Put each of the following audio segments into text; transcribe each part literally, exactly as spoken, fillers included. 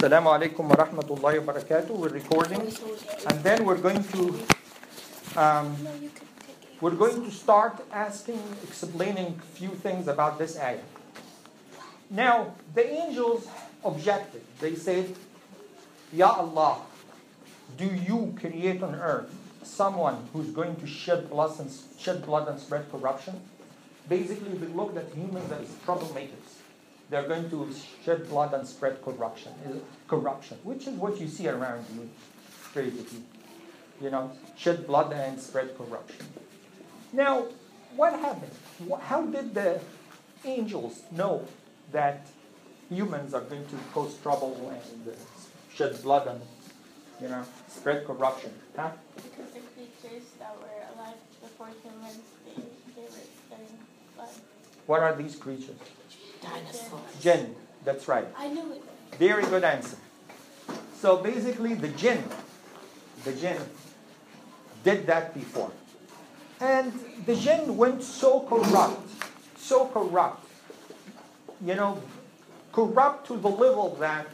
Assalamu alaikum wa rahmatullahi wa barakatuh. We're recording, and then we're going to um, we're going to start asking, explaining a few things about this ayah. Now, the angels objected. They said, Ya Allah, do you create on earth someone who's going to shed blood and shed blood and spread corruption? Basically, they looked at humans as troublemakers. They're going to shed blood and spread corruption, corruption, which is what you see around you, basically. You know, shed blood and spread corruption. Now, what happened? How did the angels know that humans are going to cause trouble and uh, shed blood and, you know, spread corruption? Huh? Because the creatures that were alive before humans, they, they were spreading blood. What are these creatures? Dinosaurs. Jinn, that's right. I knew it. Very good answer. So basically the jinn, the jinn did that before. And the jinn went so corrupt, so corrupt, you know, corrupt to the level that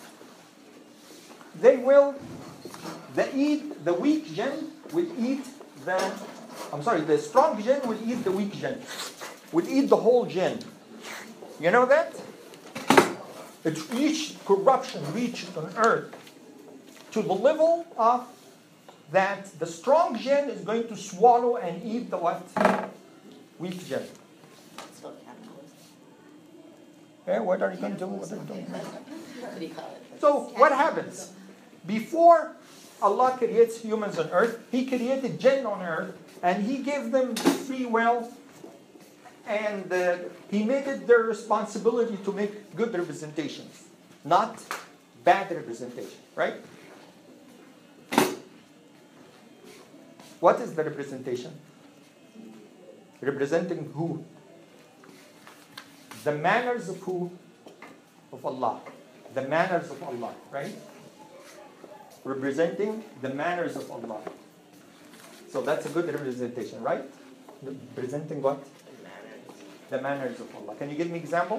they will, the eat, the weak jinn will eat the, I'm sorry, the strong jinn will eat the weak jinn, will eat the whole jinn. You know that? It reached, corruption reached on earth to the level of that the strong jinn is going to swallow and eat the what? Weak jinn. So cannibalism. Okay, what are you going to do? What are you doing? What do you call it? So what happens? Before Allah creates humans on earth, He created jinn on earth, and He gave them free will. And uh, He made it their responsibility to make good representations, not bad representation, right? What is the representation? Representing who? The manners of who? Of Allah. The manners of Allah, right? Representing the manners of Allah. So that's a good representation, right? Representing what? The manners of Allah. Can you give me an example?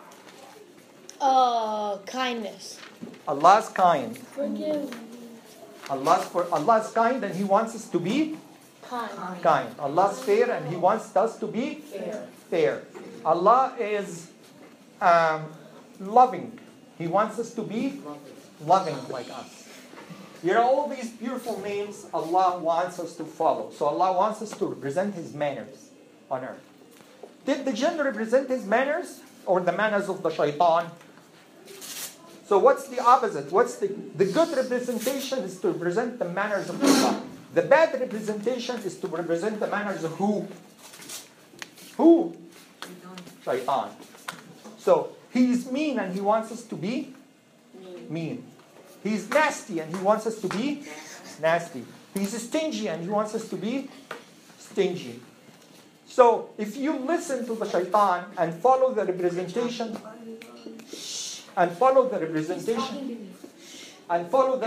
Uh, kindness. Allah's kind. Forgive. Allah's for Allah's kind, and He wants us to be Kind. kind. Allah's fair, and He wants us to be Fair. fair. Allah is um, loving. He wants us to be loving like us. You know, all these beautiful names Allah wants us to follow. So Allah wants us to represent His manners on earth. Did the jinn represent his manners or the manners of the shaitan? So what's the opposite? What's the, the good representation is to represent the manners of Allah. The bad representation is to represent the manners of who? Who? Shaitan. So he's mean and he wants us to be mean. He's nasty and he wants us to be nasty. He's stingy and he wants us to be stingy. So, if you listen to the shaitan and follow the representation, and follow the representation, and follow the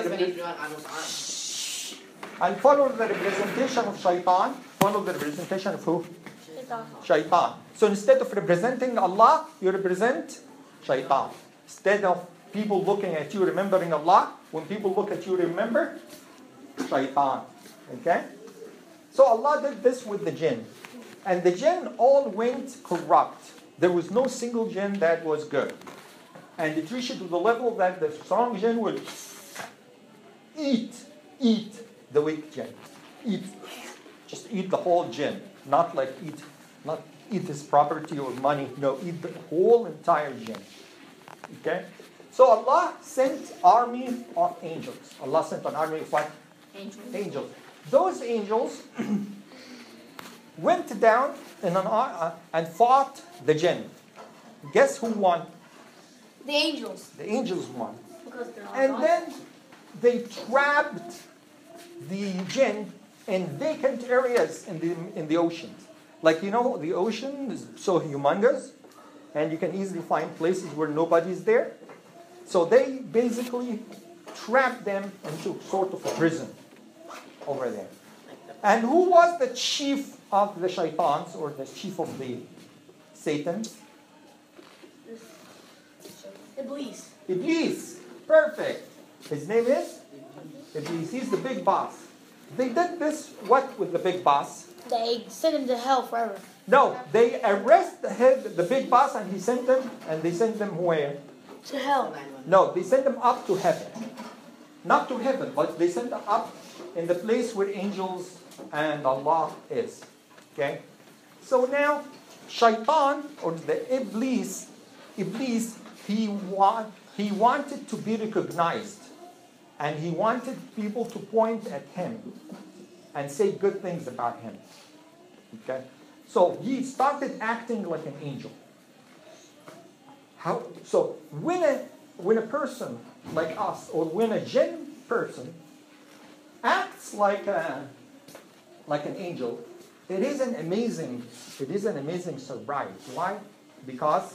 and follow the representation of shaitan, follow the representation of who? Shaitan. So instead of representing Allah, you represent shaitan. Instead of people looking at you remembering Allah, when people look at you remember shaitan. Okay? So Allah did this with the jinn. And the jinn all went corrupt. There was no single jinn that was good. And it reached to the level that the strong jinn would eat, eat the weak jinn. Eat, just eat the whole jinn. Not like eat, not eat his property or money. No, eat the whole entire jinn. Okay? So Allah sent army of angels. Allah sent an army of what? Angels. Angels. Those angels went down in an, uh, and fought the jinn. Guess who won? The angels. The angels won. Because they're all And God. then they trapped the jinn in vacant areas in the in the oceans. Like, you know, the ocean is so humongous, and you can easily find places where nobody's there. So they basically trapped them into sort of a prison over there. And who was the chief of the shaitans, or the chief of the Satans? Iblis. Iblis. perfect. His name is Iblis. He's the big boss. They did this, what with the big boss? They send him to hell forever. No, they arrest the head, the big boss, and he sent them, and they sent them where? To hell. No, they sent them up to heaven. Not to heaven, but they sent them up in the place where angels and Allah is. Okay? So now, Shaitan, or the Iblis, Iblis, he, wa- he wanted to be recognized. And he wanted people to point at him and say good things about him. Okay? So he started acting like an angel. How? So when a, when a person like us, or when a jinn person acts like a, like an angel, it is an amazing, it is an amazing surprise. Why? Because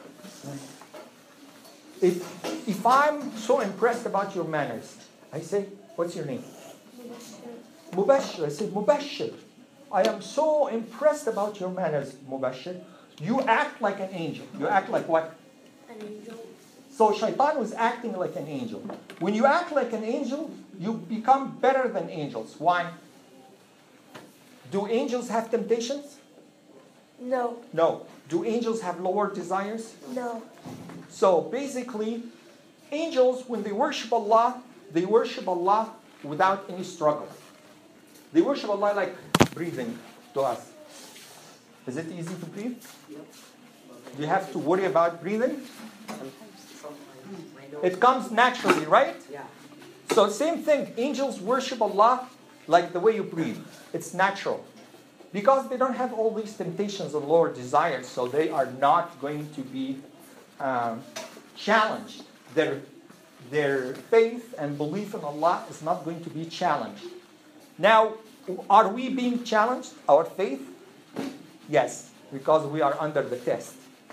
if, if I'm so impressed about your manners, I say, what's your name? Mubashir. I say, Mubashir. I am so impressed about your manners, Mubashir. You act like an angel. You act like what? An angel. So Shaitan was acting like an angel. When you act like an angel, you become better than angels. Why? Do angels have temptations? No. No. Do angels have lower desires? No. So basically, angels, when they worship Allah, they worship Allah without any struggle. They worship Allah like breathing to us. Is it easy to breathe? Do you have to worry about breathing? It comes naturally, right? Yeah. So same thing, angels worship Allah like the way you breathe. It's natural. Because they don't have all these temptations and lower desires, so they are not going to be um, challenged. Their, their faith and belief in Allah is not going to be challenged. Now, are we being challenged, our faith? Yes, because we are under the test.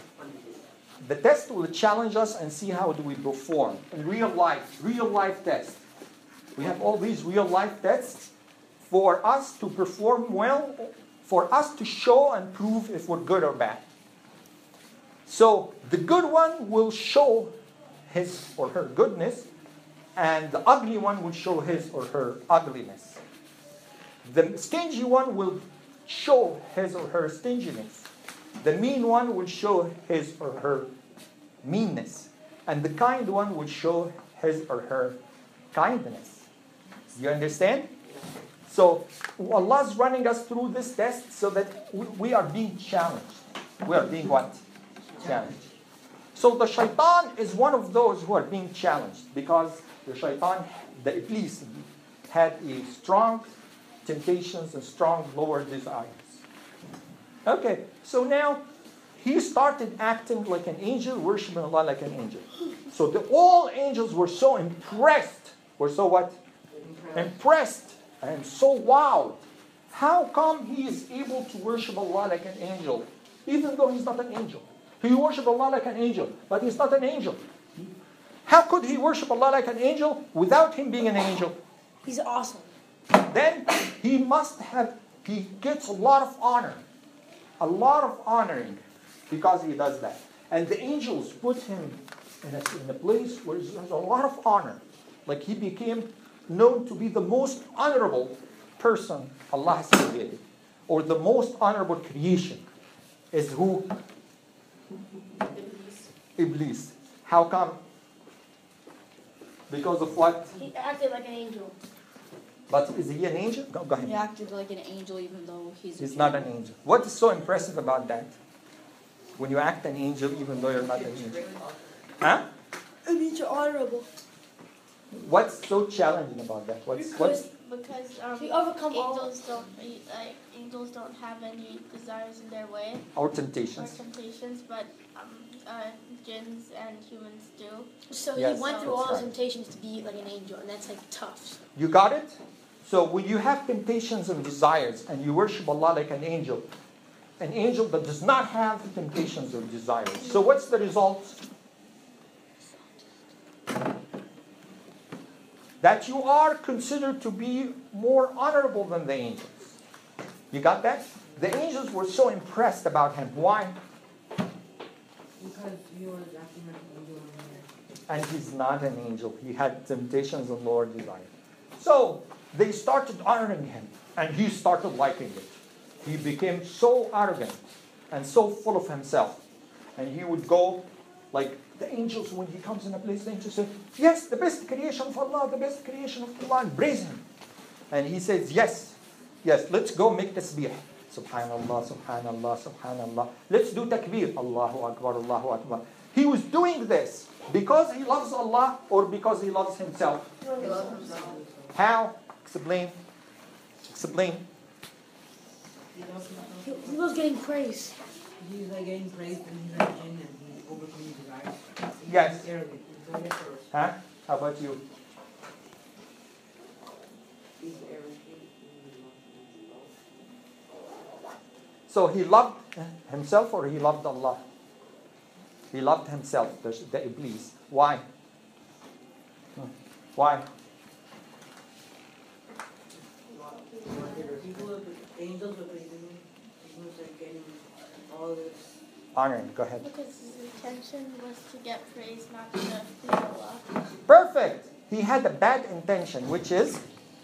The test will challenge us and see how do we perform in real life, real life test. We have all these real life tests for us to perform well, for us to show and prove if we're good or bad. So the good one will show his or her goodness, and the ugly one will show his or her ugliness. The stingy one will show his or her stinginess. The mean one will show his or her meanness. And the kind one will show his or her kindness. You understand? So Allah is running us through this test so that we, we are being challenged. We are being what? Challenged. So the shaitan is one of those who are being challenged because the shaitan, the Iblis, had a strong temptations and strong lower desires. Okay, so now he started acting like an angel, worshiping Allah like an angel. So the, all angels were so impressed. Were so what? Impressed. Impressed and so wowed. How come he is able to worship Allah like an angel, even though he's not an angel? He worships Allah like an angel, but he's not an angel. How could he worship Allah like an angel without him being an angel? He's awesome. Then he must have, he gets a lot of honor. A lot of honoring because he does that. And the angels put him in a, in a place where there's a lot of honor. Like he became known to be the most honorable person Allah has created. Or the most honorable creation is who? Iblis. Iblis. How come? Because of what? He acted like an angel. But is he an angel? Go, go ahead. He acted like an angel even though he's a He's human. not an angel. What is so impressive about that? When you act an angel even though you're not an angel. Huh? It means you're honorable. What's so challenging about that? What's what's Because um, He overcome all- angels don't like angels don't have any desires in their way our or temptations? temptations, but um, uh, jinns and humans do. So Yes, he went through that's all the right. temptations to be like an angel, and that's like tough. You got it? So when you have temptations and desires and you worship Allah like an angel, an angel that does not have temptations or desires. So what's the result? That you are considered to be more honorable than the angels. You got that? The angels were so impressed about him. Why? Because he was acting like an angel in there. and he's not an angel. He had temptations and lower desire. So they started honoring him, and he started liking it. He became so arrogant and so full of himself. And he would go like the angels, when he comes in a place, the angels say, yes, the best creation of Allah, the best creation of Allah, and praise him. And he says, yes, yes, let's go make tasbih. Subhanallah, subhanallah, subhanallah. Let's do takbir. Allahu Akbar, Allahu Akbar. He was doing this because he loves Allah or because he loves himself? He loves himself. How? Explain. Explain. He loves himself. He, he was getting praise. He's like getting praised and he's like jinn and he's overcoming desires. Yes. He's arrogant. He's doing it first. Huh? How about you? He's arrogant. So he loved himself or he loved Allah? He loved himself, the, the Iblis. Why? Hmm. Why? People of the angels were praising him. He was like getting all this. Honor. Go ahead. Because his intention was to get praise, not to please Allah. Perfect. He had a bad intention, which is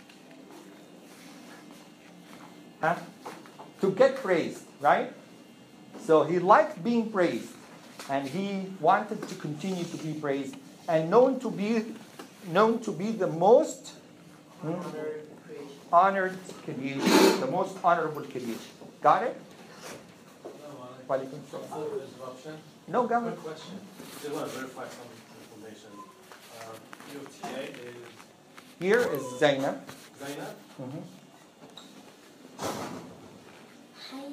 huh? to get praised, right? So he liked being praised, and he wanted to continue to be praised, and known to be known to be the most hmm, Honored creation. honored creation, the most honorable creation. Got it? Walaikum salam. Before the disruption, No, go ahead. quick question. Just want to verify some information. Uh, your T A is Here is Zainab. Zainab. Mhm. Hi.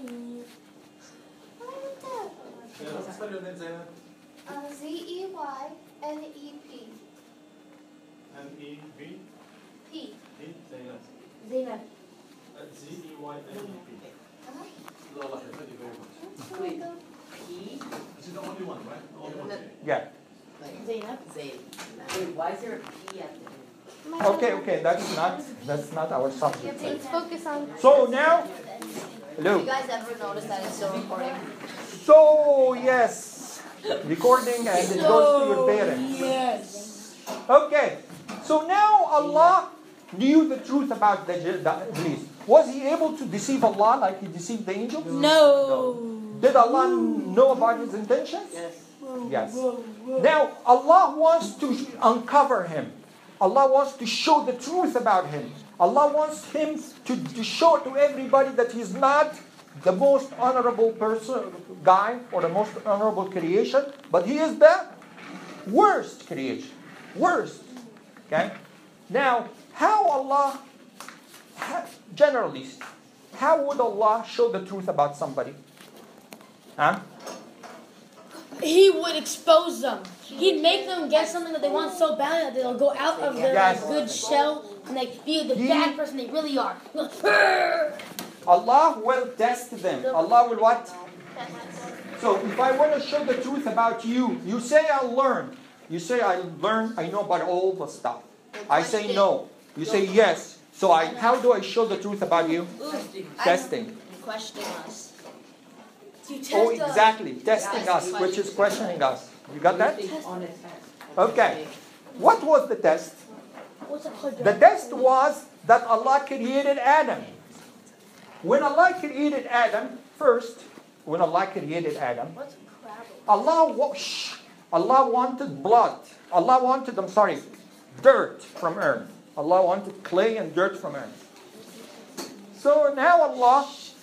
Yeah, spell your name, Zainab. Uh, Z E Y N E P. M E B P. D. Zainab. Zainab. Uh, Z E Y N E P. Huh? Allah, thank you very much. That's Wait. the P? This is the only one, right? The only one. Isn't it- Yeah. Like, Zainab. Zayn. Wait, why is there a P at the end? Okay, okay. That's not that's not our subject. Let's focus on. So now, hello. You guys ever notice that it's still recording? So yes, recording and it goes to your parents. Yes. Okay. So now Allah knew the truth about the jinn- the Iblis. Was he able to deceive Allah like he deceived the angels? No. Did Allah know about his intentions? Yes. Yes. Now Allah wants to uncover him. Allah wants to show the truth about him. Allah wants him to, to show to everybody that he's not the most honorable person, guy, or the most honorable creation, but he is the worst creation. Worst. Okay? Now, how Allah, how, generally, how would Allah show the truth about somebody? Huh? He would expose them. He'd make them get something that they want so bad that they'll go out of their Yes. like, good shell and like be the He- bad person they really are. Allah will test them. Allah will what? So if I want to show the truth about you, you say I'll learn. You say I learn, I know about all the stuff. I say no. You say yes. So I, how do I show the truth about you? Testing. Question us. You test Oh, us. exactly. Testing us, which is questioning us. You got that? On its head. Okay. What was the test? What's it called? The test was that Allah created Adam. When Allah created Adam, first, when Allah created Adam, What's crabble? Allah, wa- shh, Allah wanted blood. Allah wanted, I'm sorry, dirt from earth. Allah wanted clay and dirt from earth. So now Allah,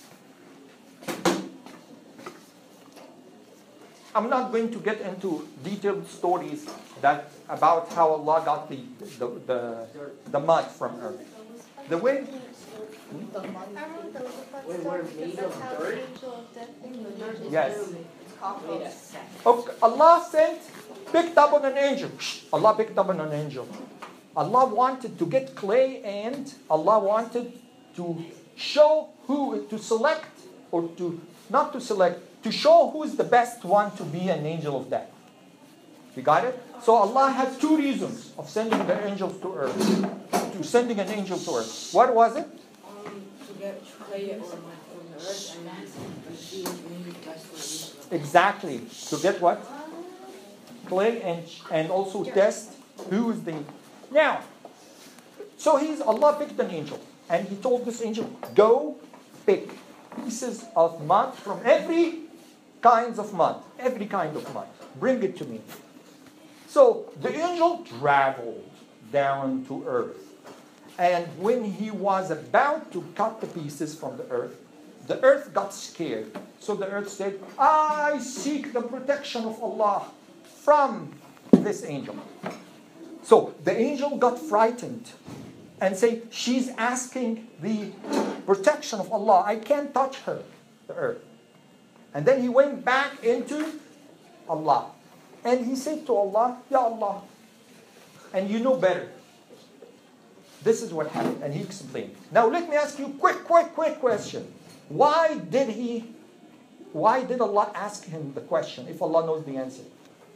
I'm not going to get into detailed stories that about how Allah got the the, the, the mud from earth. The way, I remember there was a fun Wait, story we're because made that's of how dirt? the angel of death became the dirt. yes. It's cockroach. Wait a second. Okay, Allah sent, picked up on an angel. Shh, Allah picked up on an angel. Allah wanted to get clay and Allah wanted to show who, to select or to, not to select, to show who is the best one to be an angel of death. You got it? So Allah had two reasons of sending the angels to earth, to sending an angel to earth. What was it? Um, to get clay on, on the earth and and see if maybe that's what it is. Exactly. To get what? clay and, and also test who is the... Now, so he's, Allah picked an angel. And he told this angel, go pick pieces of mud from every kinds of mud. Every kind of mud. Bring it to me. So the angel traveled down to earth. And when he was about to cut the pieces from the earth, the earth got scared. So the earth said, I seek the protection of Allah from this angel. So the angel got frightened and say, she's asking the protection of Allah. I can't touch her, the earth. And then he went back into Allah. And he said to Allah, Ya Allah, and you know better. This is what happened. And he explained. Now let me ask you a quick, quick, quick question. Why did he, why did Allah ask him the question if Allah knows the answer?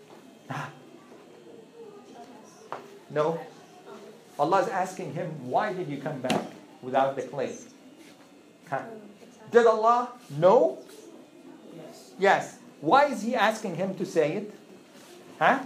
No. Allah is asking him, why did you come back without the clay? Huh? Did Allah know? Yes. Yes. Why is he asking him to say it? Huh?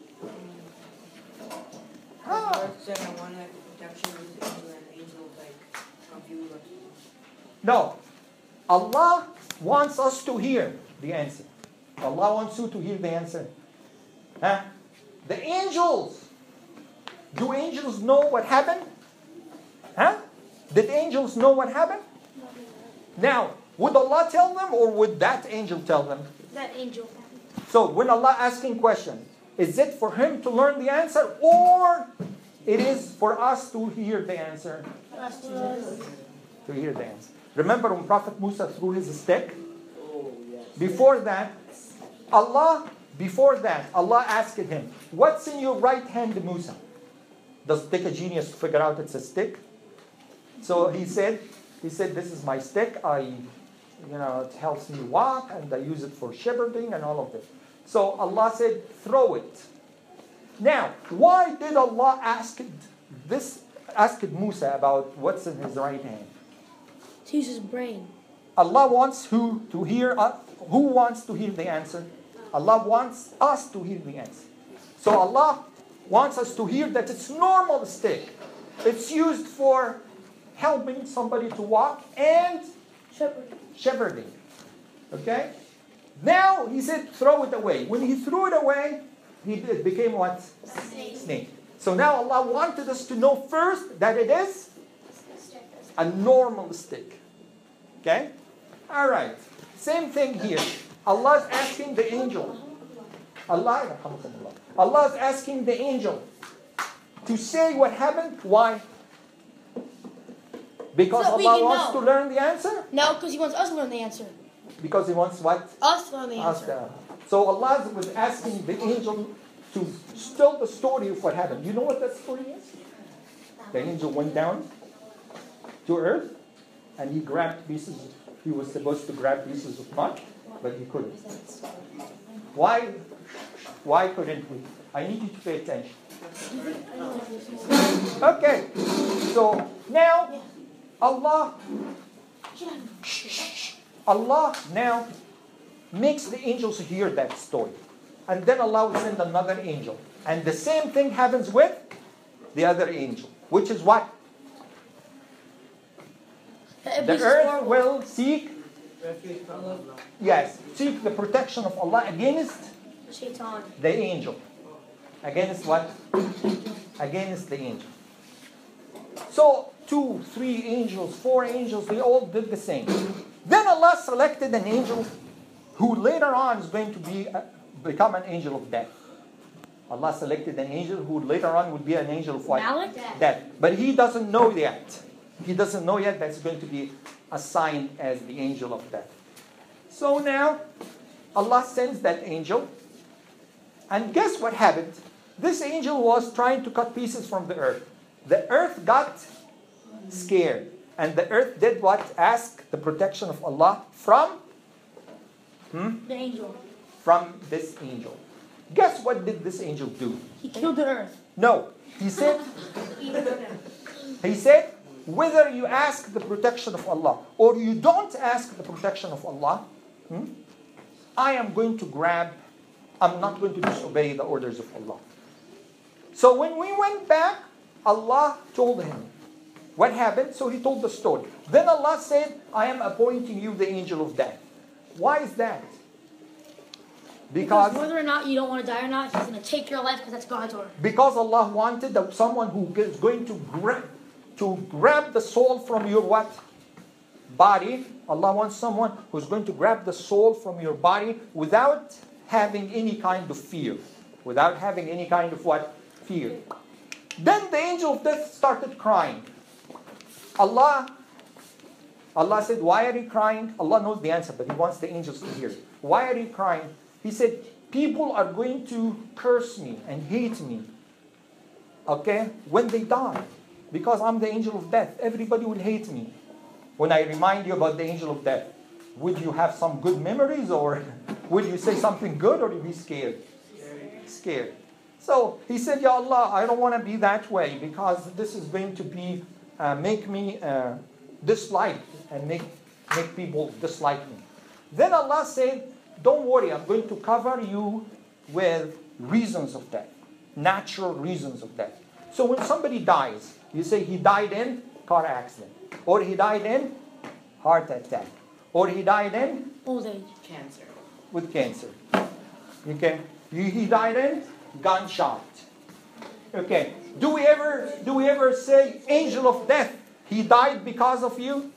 Ah. The Lord said, I want like protection with the angel and the angel like of you. No. Allah wants us to hear the answer. Allah wants you to hear the answer. Huh? The angels. Do angels know what happened? Huh? Did angels know what happened? Now, would Allah tell them or would that angel tell them? That angel. So when Allah asking question, is it for him to learn the answer or it is for us to hear the answer? Us to To hear the answer. Remember when Prophet Musa threw his stick? Oh, yes. Before that, Allah, before that, Allah asked him, what's in your right hand, Musa? Does it take a genius to figure out it's a stick? So he said, he said, this is my stick. I, you know, it helps me walk and I use it for shepherding and all of this. So Allah said, throw it. Now, why did Allah ask this, ask Musa about what's in his right hand? To use his brain. Allah wants who to hear, uh, who wants to hear the answer? Allah wants us to hear the answer. So Allah wants us to hear that it's normal stick. It's used for helping somebody to walk and Shepherding. shepherding. Okay? Now he said throw it away. When he threw it away, he it became what? Snake. Snake. So now Allah wanted us to know first that it is a normal stick. Okay? Alright. Same thing here. Allah is asking the angel. Allah, Allah is asking the angel to say what happened. Why? Because So we Allah can wants know. to learn the answer? No, because he wants us to learn the answer. Because He wants what? Us to learn the Us answer. to- So Allah was asking the angel to tell the story of what happened. You know what that story is? The angel went down to earth and he grabbed pieces. He was supposed to grab pieces of mud, but he couldn't. Why? Why couldn't we? I need you to pay attention. Okay. So now Allah Allah now makes the angels hear that story. And then Allah will send another angel. And the same thing happens with the other angel. Which is what? The earth will seek, Refuge from Allah. yes, seek the protection of Allah against Shaitan. the angel. Against what? Against the angel. So, two, three angels, four angels, they all did the same. Then Allah selected an angel who later on is going to be uh, become an angel of death. Allah selected an angel who later on would be an angel of what? Malik? Death. But he doesn't know yet. He doesn't know yet that's going to be assigned as the angel of death. So now, Allah sends that angel. And guess what happened? This angel was trying to cut pieces from the earth. The earth got scared. And the earth did what? Ask the protection of Allah from? Hmm? The angel. From this angel. Guess what did this angel do? He killed the earth. No. He said, he said, whether you ask the protection of Allah or you don't ask the protection of Allah, hmm, I am going to grab I'm not going to disobey the orders of Allah. So when we went back, Allah told him what happened. So he told the story. Then Allah said, I am appointing you the angel of death. Why is that? Because Because, whether or not you don't want to die or not, He's going to take your life because that's God's order. because Allah wanted that someone who is going to grab, to grab the soul from your what? Body. Allah wants someone who's going to grab the soul from your body without having any kind of fear. Without having any kind of what? Fear. Then the angel of death started crying. Allah, Allah said, why are you crying? Allah knows the answer, but He wants the angels to hear. Why are you crying? He said, people are going to curse me and hate me, okay, when they die. Because I'm the angel of death. Everybody will hate me. When I remind you about the angel of death, would you have some good memories, or would you say something good, or you be scared? Scared. So he said, Ya Allah, I don't want to be that way, because this is going to be, uh, make me uh, dislike and make, make people dislike me. Then Allah said, don't worry, I'm going to cover you with reasons of death, natural reasons of death. So when somebody dies, you say he died in car accident, or he died in heart attack, or he died in Old age. Cancer. with cancer. Okay, he he died in gunshot. Okay, do we ever do we ever say angel of death? He died because of you?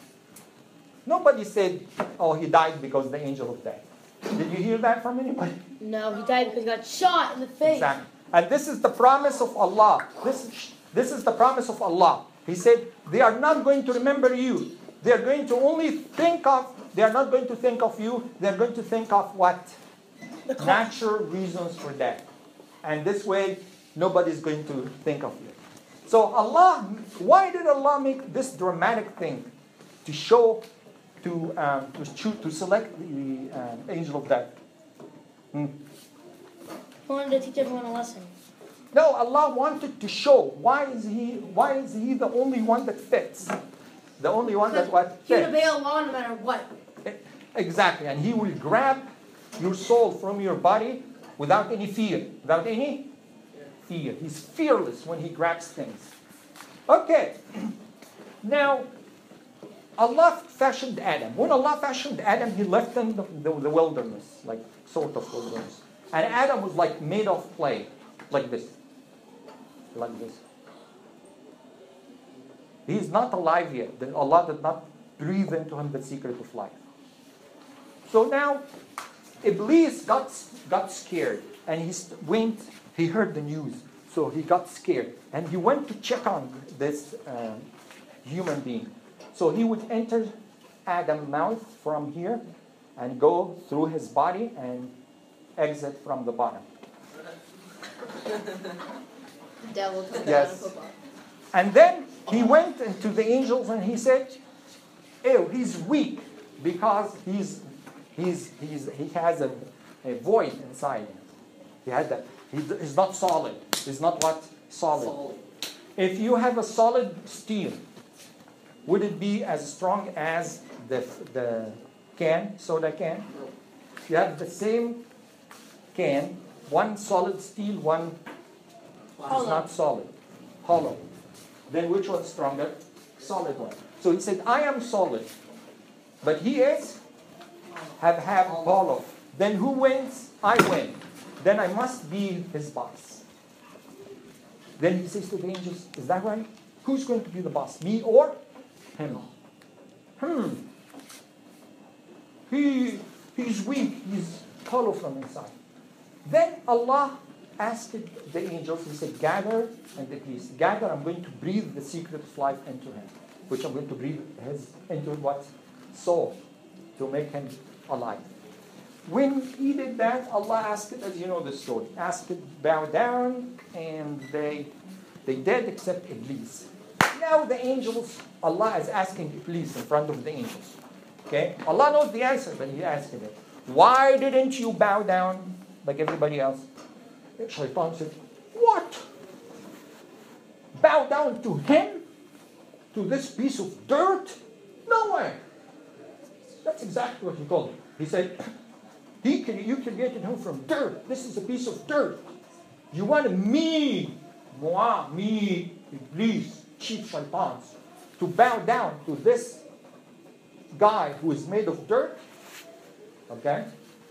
Nobody said, oh, he died because the angel of death. Did you hear that from anybody? No, he died because he got shot in the face. Exactly. And this is the promise of Allah. This, this is the promise of Allah. He said, they are not going to remember you. They are going to only think of, they are not going to think of you, they are going to think of what? The clock. Natural reasons for death. And this way, nobody's going to think of you. So Allah, why did Allah make this dramatic thing? To show, to, um, to, choose, to select the um, angel of death. Hmm. He wanted to teach everyone a lesson. No, Allah wanted to show why is he why is he the only one that fits, the only one that what He would fits. obey Allah no matter what. Exactly, and He will grab your soul from your body without any fear, without any fear. He's fearless when He grabs things. Okay, now Allah fashioned Adam. When Allah fashioned Adam, He left him the, the, the wilderness, like sort of wilderness, and Adam was like made of clay, like this. Like this. He is not alive yet. Then Allah did not breathe into him the secret of life. So now, Iblis got, got scared. And he went, he heard the news. So he got scared. And he went to check on this uh, human being. So he would enter Adam's mouth from here and go through his body and exit from the bottom. Devil took Yes. that out of football. And then he went to the angels and he said, ew, he's weak because he's, he's, he's, he has a, a void inside him. He had that. He, he's not solid. He's not what? Solid. If you have a solid steel, would it be as strong as the, the can, soda can? If you have the same can, one solid steel, one is not solid, hollow. Then which one's stronger? Solid one. So he said, I am solid, but he is have have hollow. Then who wins? I win. Then I must be his boss. Then he says to the angels, is that right? Who's going to be the boss? Me or him? Hmm. He he's weak. He's hollow from inside. Then Allah asked the angels, He said, gather and please gather, I'm going to breathe the secret of life into him, which I'm going to breathe his into what? Soul, to make him alive. When he did that, Allah asked it, as you know the story, asked it, bow down, and they they did except Iblis. Now the angels, Allah is asking Iblis in front of the angels. Okay? Allah knows the answer, but He asked it. Why didn't you bow down like everybody else? Shaitan said, what? Bow down to him? To this piece of dirt? No way. That's exactly what he told him. He said, He can, you created him from dirt. This is a piece of dirt. You want me, moi, me, Iblis, chief shaitans, to bow down to this guy who is made of dirt? Okay?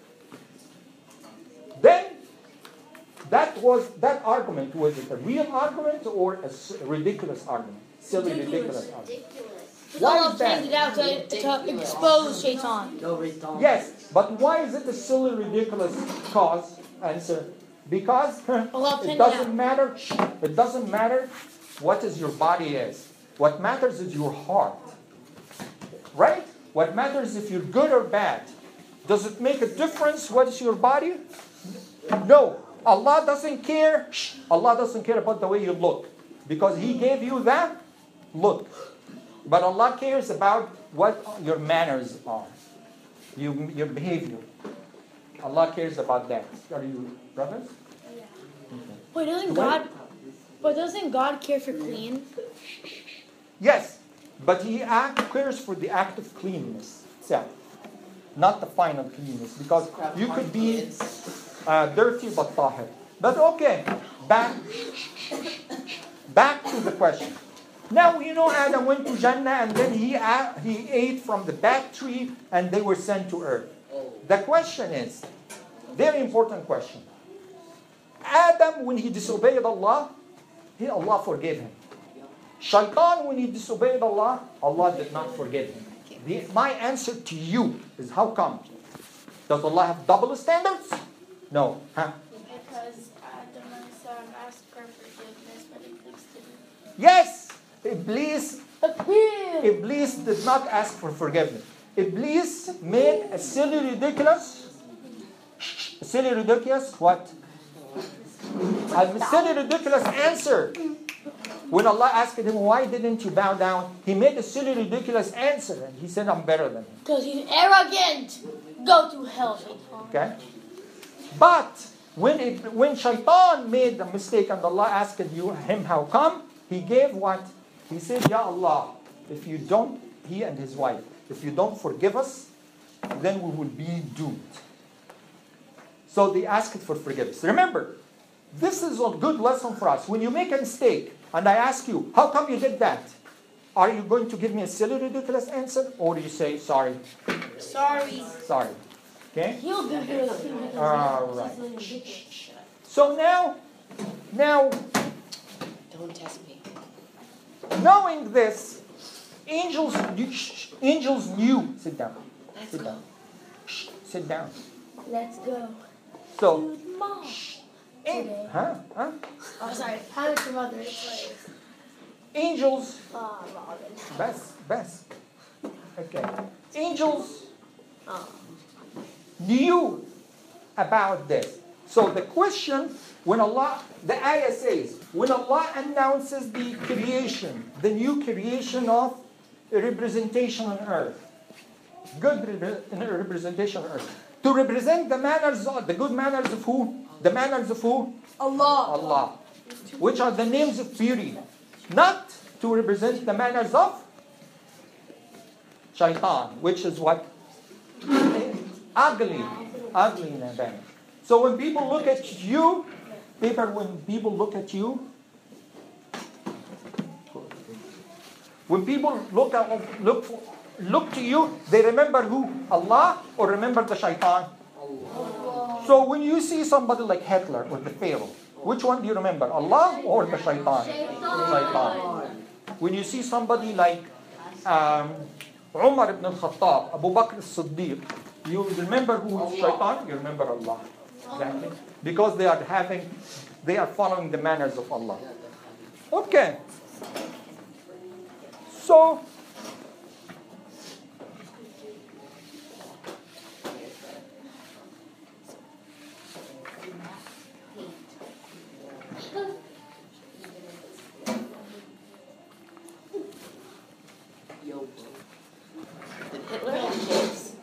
Then, that was, that argument, was it a real argument or a s- ridiculous argument? Silly, ridiculous, Ridiculous. argument. Ridiculous. Why Allah is that? planned it out to, to expose Shaitan. No response. Yes, but why is it a silly, ridiculous cause? Answer. Because Allah it planned it doesn't out. matter. It doesn't matter what is your body is. What matters is your heart. Right? What matters if you're good or bad. Does it make a difference what is your body? No. Allah doesn't care. Allah doesn't care about the way you look. Because He gave you that look. But Allah cares about what your manners are. You, your behavior. Allah cares about that. Are you brothers? Wait, doesn't God? But doesn't God care for clean? Yes. But He act, cares for the act of cleanness itself. Not the final cleanness. Because you could be uh, dirty but tahir. But okay. Back, back to the question. Now, you know, Adam went to Jannah and then he, uh, he ate from the bad tree and they were sent to earth. The question is, very important question. Adam, when he disobeyed Allah, he, Allah forgave him. Shaitan, when he disobeyed Allah, Allah did not forgive him. The, my answer to you is how come? Does Allah have double standards? No. Huh? Because Adam and Son asked for forgiveness, but Iblis didn't. Yes! Iblis, Appeal. Iblis did not ask for forgiveness. Iblis made a silly, ridiculous, a silly, ridiculous, what? A silly, ridiculous answer. When Allah asked him, why didn't you bow down? He made a silly, ridiculous answer. And he said, I'm better than him. Because he's arrogant. Go to hell, Shaitan. Okay? But when, it, when Shaitan made a mistake and Allah asked you, him how come, he gave what? He said, Ya Allah, if you don't, he and his wife, if you don't forgive us, then we will be doomed. So they asked for forgiveness. Remember, this is a good lesson for us. When you make a mistake, and I ask you, how come you did that? Are you going to give me a silly, ridiculous answer? Or do you say, sorry, Sorry. sorry? Okay? He'll do this. All right. So now, now, Don't test me. knowing this, angels, angels knew. Sit down. Let's Sit go. down. Shh, sit down. Let's go. So, Mom. an- huh? Huh? Oh, sorry. How much your mother is? Angels, Oh, Robin. best, best. Okay. Angels Oh. knew about this. So the question, when Allah, the ayah says, when Allah announces the creation, the new creation of a representation on earth, good re- representation on earth, to represent the manners, of, the good manners of who? The manners of who? Allah. Allah. Which are the names of beauty. Not to represent the manners of Shaitan, which is what? Ugly. Ugly in a manner. So when people look at you, people, when people look at you, when people look at, look for, look to you, they remember who? Allah or remember the Shaitan? Allah. So when you see somebody like Hitler or the Pharaoh, which one do you remember? Allah or the Shaitan? Shaitan. When you see somebody like um, Umar ibn al-Khattab, Abu Bakr as-Siddiq, you remember who is Shaitan? You remember Allah. Exactly. Because they are having, they are following the manners of Allah. Okay. So, Did Hitler have kids?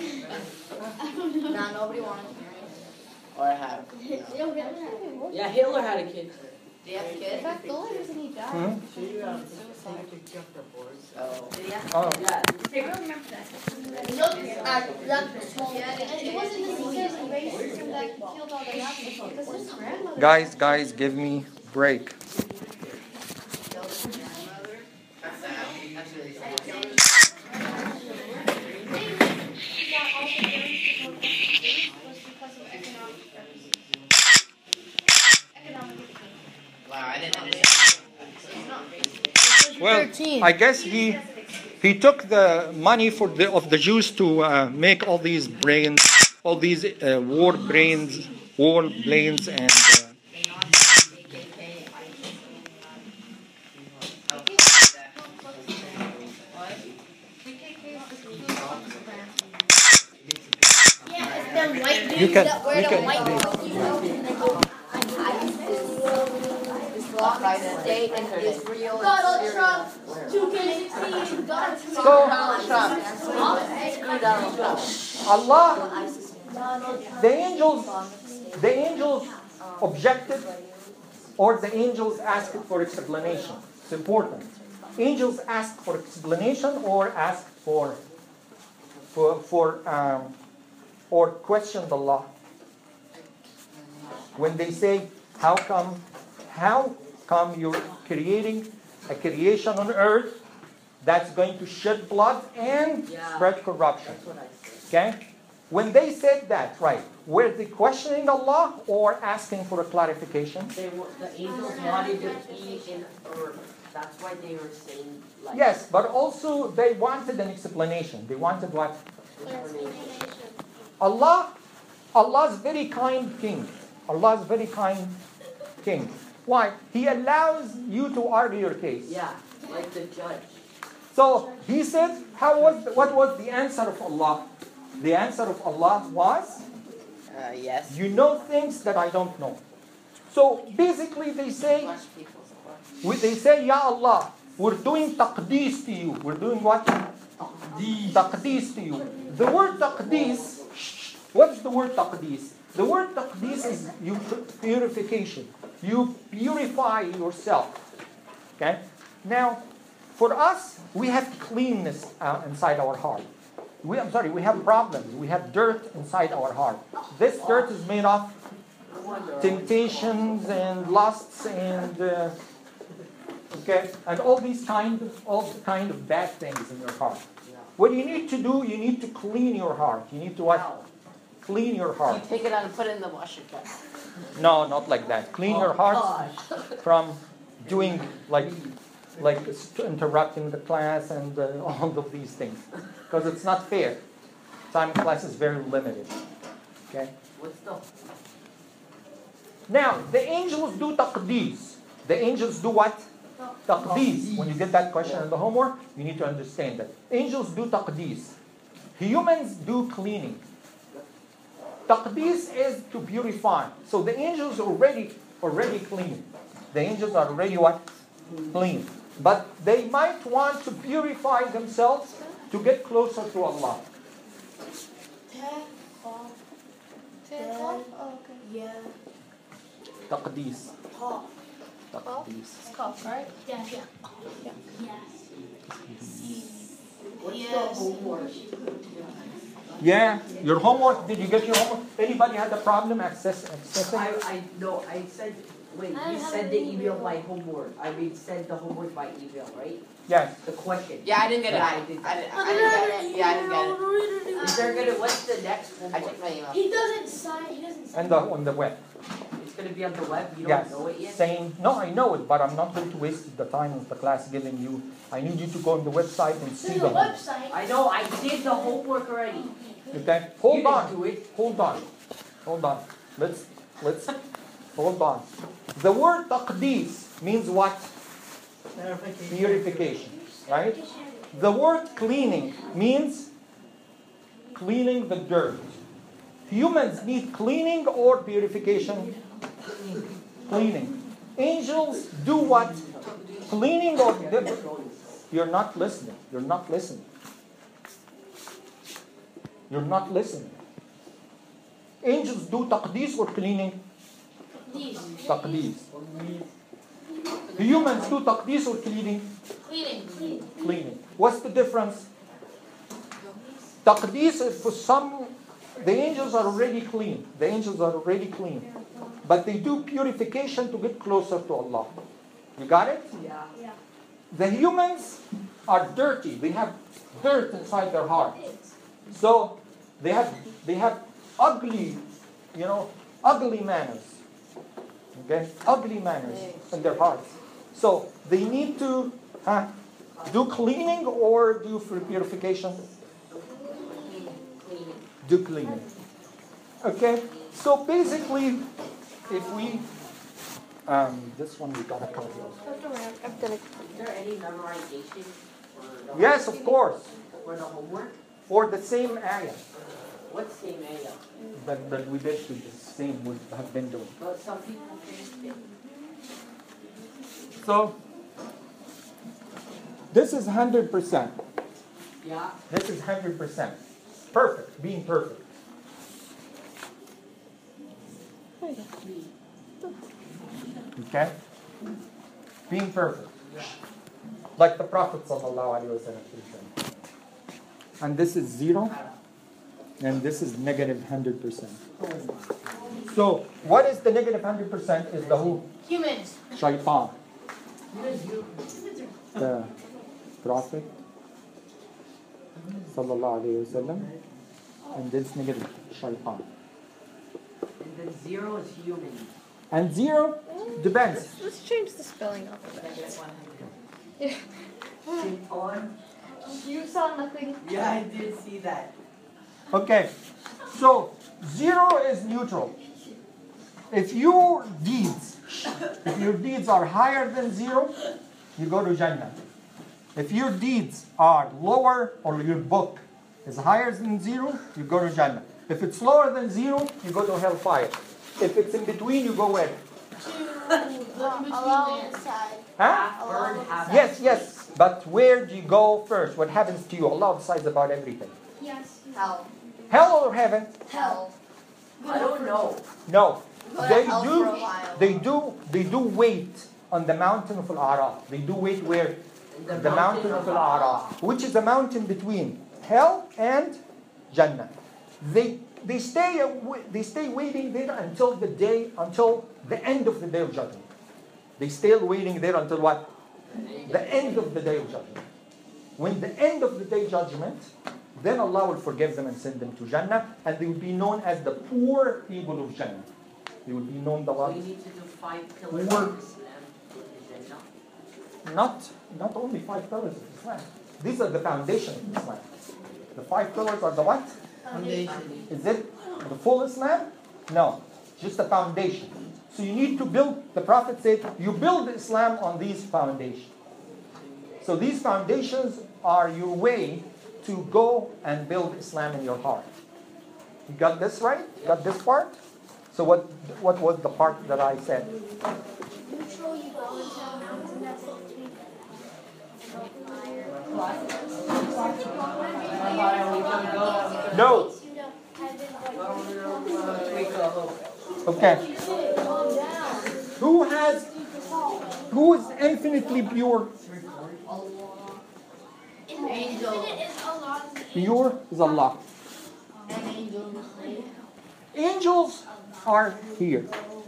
Nah, nobody wanted to hear it. Or have? Yeah, Hitler had a kid. Did he have kids? The only reason he died. hmm? She um, take a picture of the boys. Oh. Did he have Oh. Yeah. Look at that small. And it wasn't necessarily that killed all the Nazis because his grandmother. Guys, guys, give me break. He got all the parents to go to space was because of economic purposes. Economic Wow, I didn't understand. Well, I guess he he took the money for the of the Jews to uh, make all these brains, all these uh, war brains, war brains, and uh, Them white dudes You can- that wear you the can- white clothes, you know, and they go, By the state in Israel. Donald Trump, two K sixteen, Donald Trump. So- Donald Trump. Screw Donald Trump. Allah, the angels, the angels objected, or the angels asked for explanation. It's important. Angels asked for explanation or asked for, for, for um, or questioned Allah. When they say, how come, how come you're creating a creation on earth that's going to shed blood and Yeah. spread corruption? That's what I said. Okay? When they said that, right, were they questioning Allah or asking for a clarification? They were, the angels wanted to be in earth. That's why they were saying like. Yes, but also they wanted an explanation. They wanted what? Allah, Allah's very kind king. Allah's very kind king. Why? He allows you to argue your case. Yeah, like the judge. So he said, how was what was the answer of Allah? The answer of Allah was, Uh, yes. you know things that I don't know. So basically they say, Watch people's watch. we- they say, Ya Allah, we're doing taqdees to you. We're doing what? Taqdees to you. The word taqdees, what's the word taqdees? The word taqdees is you purification. You purify yourself. Okay? Now, for us, we have cleanness uh, inside our heart. We, I'm sorry, we have problems. We have dirt inside our heart. This dirt is made of temptations and lusts and uh, okay, and all these kind, all the kind of bad things in your heart. What you need to do, you need to clean your heart. You need to what? Clean your You heart. take it out and put it in the washer cup. No, not like that. Clean your heart from doing like like interrupting the class and uh, all of these things, because it's not fair. Time class is very limited. Okay. What's the? Now the angels do taqdees. The angels do what? Taqdees. When you get that question in the homework, you need to understand that angels do taqdees. Humans do cleaning. Taqdees is to purify. So the angels are already already clean. The angels are already what? Clean. But they might want to purify themselves to get closer to Allah. Yeah. Taqdees. Paul. Taqdees. It's called, right? Yeah, yeah. What's Yes. the homework? Yeah, your homework, did you get your homework? Anybody had a problem access, accessing? I, I, no, I said, wait, you said the email by homework. I mean, sent the homework by email, right? Yes. The question. Yeah, I didn't get it. Yeah, I I did. I didn't, I didn't get it. Yeah, I didn't get it. Is there gonna, what's the next I homework? checked my email. He doesn't sign, he doesn't sign. And the, on the web. It's gonna be on the web, you Yes. don't know it yet? Saying, no, I know it, but I'm not going to waste the time of the class giving you. I need you to go on the website and see There's the a homework. website. I know, I did the homework already. Okay? Hold You didn't on. do it. Hold on. Hold on. Let's, let's, hold on. The word taqdees means what? Purification. Right? The word cleaning means cleaning the dirt. Humans need cleaning or purification? Cleaning. Angels do what? Cleaning or... You're not listening. You're not listening. You're not listening. Angels do taqdees or cleaning? These. Taqdees. Humans do taqdees or cleaning? Cleaning. Cleaning. Cleaning. What's the difference? Taqdees is for some the angels are already clean. The angels are already clean. But they do purification to get closer to Allah. You got it? Yeah. The humans are dirty. They have dirt inside their heart. So they have they have ugly, you know, ugly manners. Okay? Ugly manners in their hearts. So they need to huh, do cleaning or do for purification? Do cleaning. Okay? So basically, if we um, this one we gotta cover. I've done it. Is there any memorization for the Yes, of course. for the homework? For the same ayah What same area? that, that we did to the same would have been doing. But some people changed it. So this is hundred percent. Yeah. This is hundred percent. Perfect, being perfect. Okay? Being perfect. Like the Prophet sallallahu alaihi wasallam. And this is zero. And this is negative hundred percent. So what is the negative hundred percent? Is the who? Humans. Shaitan. The Prophet sallallahu alaihi wasallam. And this negative shaitan. And then zero is human. And zero depends. Let's change the spelling of it. Shaitan. You saw nothing. Yeah, I did see that. Okay. So zero is neutral. If your deeds, if your deeds are higher than zero, you go to Jannah. If your deeds are lower or your book is higher than zero, you go to Jannah. If it's lower than zero, you go to hellfire. If it's in between, you go where? Allah on the side. Huh? Half bird, half Yes, yes. But where do you go first? What happens to you? Allah decides about everything. Yes. Hell. Hell or heaven? Hell. I don't know. No. Go to They hell do, for a while. they do, they do wait on the mountain of Al-Araf. They do wait where? The, mountain of Al-Araf, which is a mountain between hell and Jannah. They they stay they stay waiting there until the day until the end of the day of judgment. They stay waiting there until what? The end of the day of judgment. When the end of the day judgment, then Allah will forgive them and send them to Jannah, and they will be known as the poor people of Jannah. They will be known the So what? you need to do five pillars Poor. of Islam. Is that not? Not, not only five pillars of Islam. These are the foundation of Islam. The five pillars are the what? Is it the full Islam? No, just the foundation. So you need to build, the Prophet said, you build Islam on these foundations. So these foundations are your way to go and build Islam in your heart. You got this right? You got this part? So what, what was the part that I said? Neutral, you go into a mountain that's between No. Okay. Who has, who is infinitely pure? Infinite is Allah. Pure is Allah. Angels are here.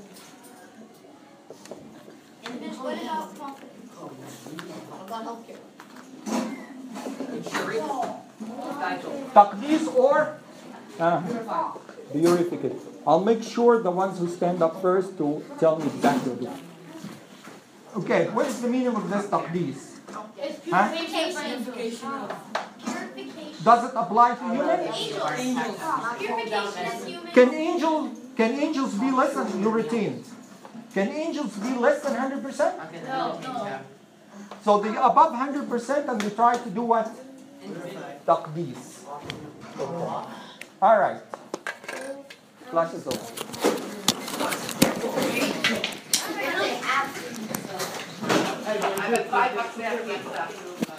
What about prophets? Taqdees or uh, purificate. I'll make sure the ones who stand up first to tell me exactly what it is. Okay, what is the meaning of this taqdees? Huh? Purification. Does it apply to humans? Angels. Purification is human. Can angels can angels be less than you retained? Can angels be less than hundred percent? No, no. So the above hundred percent and we try to do what? Taqdees. All right. Class is over. I got five bucks left.